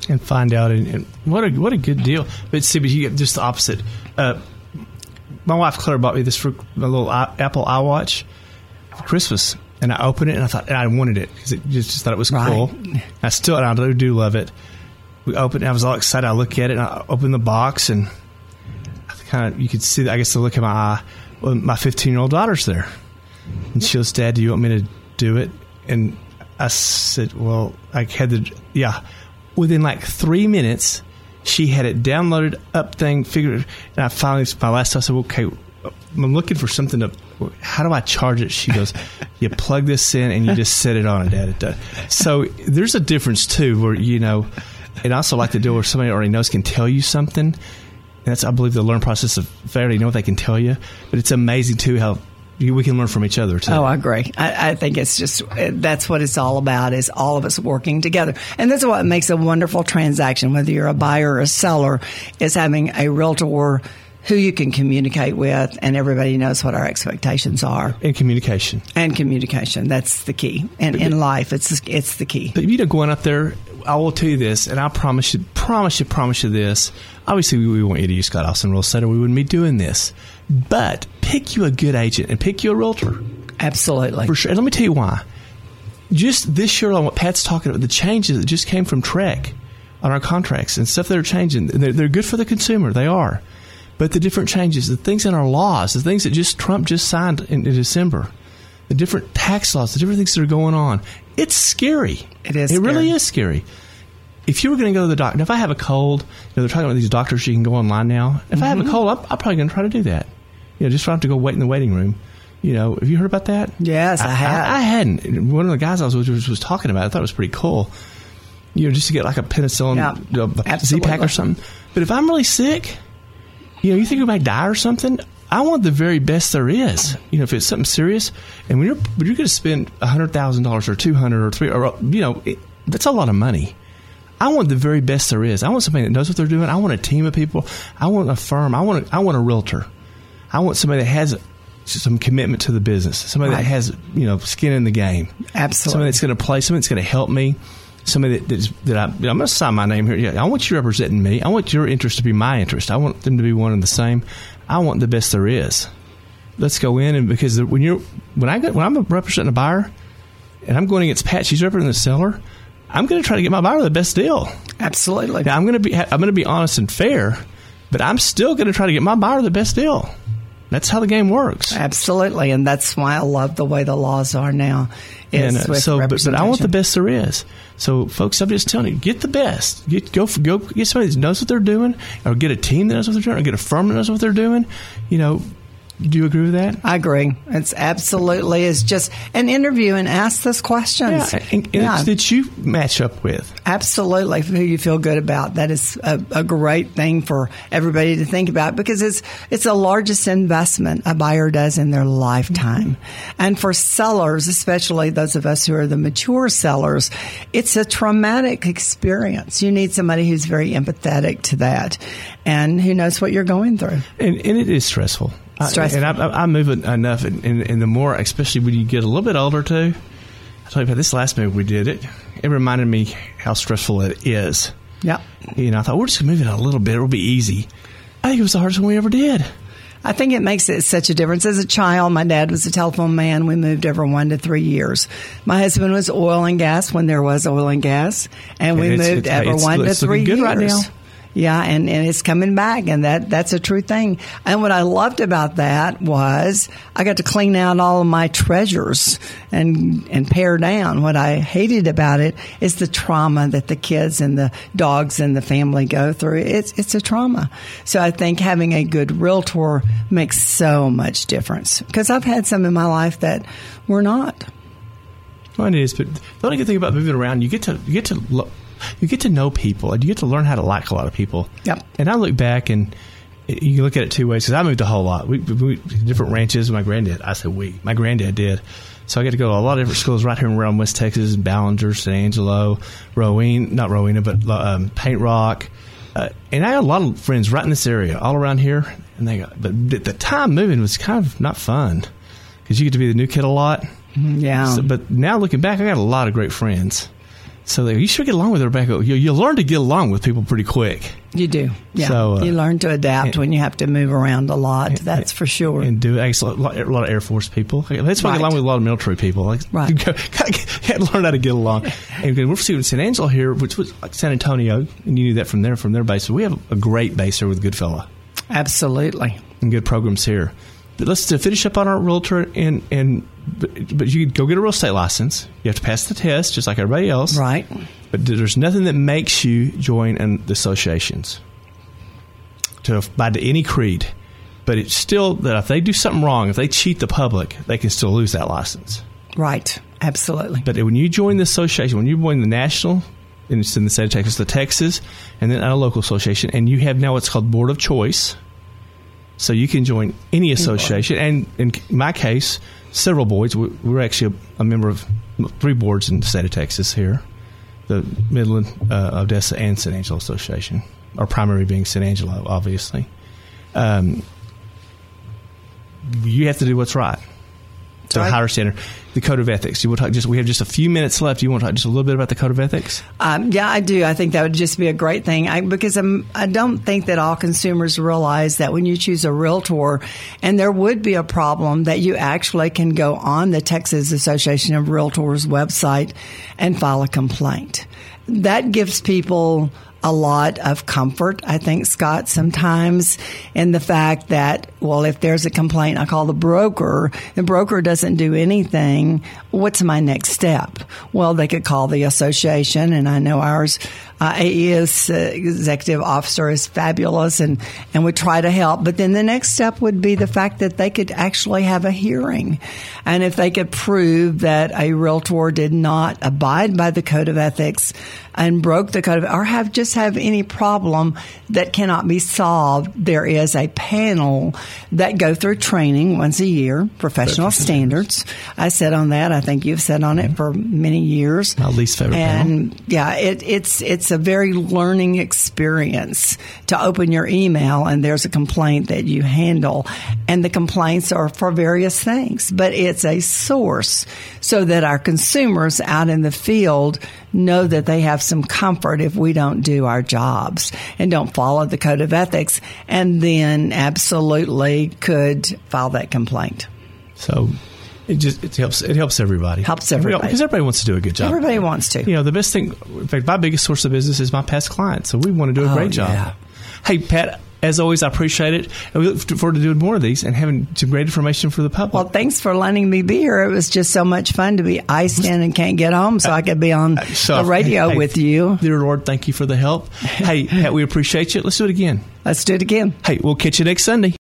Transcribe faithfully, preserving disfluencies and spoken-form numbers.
and find out. And, and what a what a good deal. But see, but you get just the opposite. Uh, my wife Claire bought me this for my little I, Apple iWatch for Christmas, and I opened it and I thought and I wanted it because it just, just thought it was right. cool. I still and I do, do love it. We opened it. I was all excited. I look at it and I opened the box and I kind of you could see. I guess the look in my eye. Well, my fifteen-year-old daughter's there, and she goes, "Dad, do you want me to do it?" And I said, "Well, I had the yeah." Within like three minutes, she had it downloaded up thing figured. And I finally, my last time I said, "Okay, I'm looking for something to. How do I charge it?" She goes, "You plug this in and you just set it on it, Dad." It does. So there's a difference too, where you know, and I also like the deal where somebody already knows can tell you something. And that's, I believe, the learning process of if they already know what they can tell you. But it's amazing too how. We can learn from each other, too. Oh, I agree. I, I think it's just, that's what it's all about, is all of us working together. And that's what makes a wonderful transaction, whether you're a buyer or a seller, is having a realtor who you can communicate with, and everybody knows what our expectations are. And communication. And communication. That's the key. And in life, it's it's the key. But you know, going up there, I will tell you this, and I promise you, promise you, promise you this. Obviously, we, we want you to use Scott Austin Real Estate, or we wouldn't be doing this. But pick you a good agent and pick you a realtor. Absolutely. For sure. And let me tell you why. Just this year on what Pat's talking about, the changes that just came from Trek on our contracts and stuff that are changing, they're, they're good for the consumer. They are. But the different changes, the things in our laws, the things that just Trump just signed in, in December, the different tax laws, the different things that are going on, it's scary. It is It scary. really is scary. If you were going to go to the doctor, if I have a cold, you know, they're talking about these doctors, you can go online now. If mm-hmm. I have a cold, I'm, I'm probably going to try to do that. You know, just so I don't have to go wait in the waiting room. You know, have you heard about that? Yes, I, I have. I, I hadn't. One of the guys I was with was, was talking about it. I thought it was pretty cool. You know, just to get like a penicillin yeah, Z-Pack or something. But if I'm really sick, you know, you think we might die or something, I want the very best there is. You know, if it's something serious, and when you're when you're going to spend one hundred thousand dollars or two hundred thousand dollars or three, or you know, it, that's a lot of money. I want the very best there is. I want somebody that knows what they're doing. I want a team of people. I want a firm. I want a, I want a realtor. I want somebody that has some commitment to the business. Somebody right. that has, you know, skin in the game. Absolutely. Somebody that's going to play. Somebody that's going to help me. Somebody that that's, that I, I'm going to sign my name here. Yeah, I want you representing me. I want your interest to be my interest. I want them to be one and the same. I want the best there is. Let's go in, and because when you're when I get, when I'm representing a buyer, and I'm going against Pat, she's representing the seller. I'm going to try to get my buyer the best deal. Absolutely. Now I'm going to be I'm going to be honest and fair, but I'm still going to try to get my buyer the best deal. That's how the game works. Absolutely, and that's why I love the way the laws are now. And, uh, so, but, but I want the best there is. So, folks, I'm just telling you, get the best. Get go go get somebody that knows what they're doing, or get a team that knows what they're doing, or get a firm that knows what they're doing. You know. Do you agree with that? I agree. It's absolutely, it's just an interview and ask those questions. Yeah, and, and yeah. that you match up with. Absolutely, who you feel good about. That is a, a great thing for everybody to think about, because it's it's the largest investment a buyer does in their lifetime. Mm-hmm. And for sellers, especially those of us who are the mature sellers, it's a traumatic experience. You need somebody who's very empathetic to that and who knows what you're going through. And, and it is stressful. Stressful. I, and I, I move enough, and, and, and the more, especially when you get a little bit older, too. I told you about this last move we did. It it reminded me how stressful it is. Yeah. You know, I thought, we're just going to move it a little bit. It'll be easy. I think it was the hardest one we ever did. I think it makes it such a difference. As a child, my dad was a telephone man. We moved every one to three years. My husband was oil and gas when there was oil and gas, and we and it's, moved it's, every it's, one it's to three good years. Right now. Yeah, and, and it's coming back, and that, that's a true thing. And what I loved about that was I got to clean out all of my treasures and and pare down. What I hated about it is the trauma that the kids and the dogs and the family go through. It's it's a trauma. So I think having a good realtor makes so much difference, because I've had some in my life that were not. Well, it is, but the only good thing about moving around, you get to you get to lo- you get to know people, and you get to learn how to like a lot of people. Yep. And I look back, and you can look at it two ways, because I moved a whole lot. We, we different ranches. My granddad, I said we, my granddad did. So I got to go to a lot of different schools right here around West Texas, Ballinger, San Angelo, Rowena, not Rowena, but um, Paint Rock. Uh, and I had a lot of friends right in this area, all around here. And they got, but at the time, moving was kind of not fun, because you get to be the new kid a lot. Yeah. So, but now looking back, I got a lot of great friends. So like, you should get along with Rebecca. You, you learn to get along with people pretty quick. You do. Yeah. So, uh, you learn to adapt and, when you have to move around a lot. And, that's for sure. And do I guess a lot, a lot of Air Force people. That's why I right. get along with a lot of military people. Like, right. You got to learn how to get along. And we're seeing San Angelo here, which was like San Antonio, and you knew that from there, from their base. So we have a great base here with Goodfellow. Absolutely. And good programs here. But let's to finish up on our realtor, and, and but, but you go get a real estate license. You have to pass the test, just like everybody else. Right. But there's nothing that makes you join an, the associations to buy to any creed. But it's still that if they do something wrong, if they cheat the public, they can still lose that license. Right. Absolutely. But when you join the association, when you join the national, and it's in the state of Texas, the Texas, and then a local association, and you have now what's called Board of Choice. So you can join any association. And in my case, several boards. We're actually a, a member of three boards in the state of Texas here. The Midland, uh, Odessa, and San Angelo Association. Our primary being San Angelo, obviously. Um, you have to do what's right. To a higher standard. The Code of Ethics. You will talk just. We have just a few minutes left. You want to talk just a little bit about the Code of Ethics? Um, yeah, I do. I think that would just be a great thing I, because I'm, I don't think that all consumers realize that when you choose a realtor, and there would be a problem that you actually can go on the Texas Association of Realtors website and file a complaint. That gives people a lot of comfort, I think, Scott, sometimes in the fact that, well, if there's a complaint, I call the broker. The broker doesn't do anything. What's my next step? Well, they could call the association, and I know ours, uh, A E S uh, executive officer is fabulous and, and would try to help. But then the next step would be the fact that they could actually have a hearing. And if they could prove that a realtor did not abide by the Code of Ethics and broke the code of, or have just have any problem that cannot be solved, there is a panel that go through training once a year, professional standards. I said on that. I think you've said on it for many years. My least favorite and panel. yeah, it, it's it's a very learning experience to open your email and there's a complaint that you handle, and the complaints are for various things, but it's a source so that our consumers out in the field know that they have some comfort if we don't do our jobs and don't follow the Code of Ethics, and then absolutely could file that complaint. So it just it helps it helps everybody. Helps everybody. Because everybody wants to do a good job. Everybody wants to. You know, the best thing, in fact, my biggest source of business is my past clients. So we want to do a oh, great job. Yeah. Hey, Pat, as always, I appreciate it. And we look forward to doing more of these and having some great information for the public. Well, thanks for letting me be here. It was just so much fun to be iced in and can't get home, so I could be on so, the radio hey, with you. Dear Lord, thank you for the help. Hey, Pat, we appreciate you. Let's do it again. Let's do it again. Hey, we'll catch you next Sunday.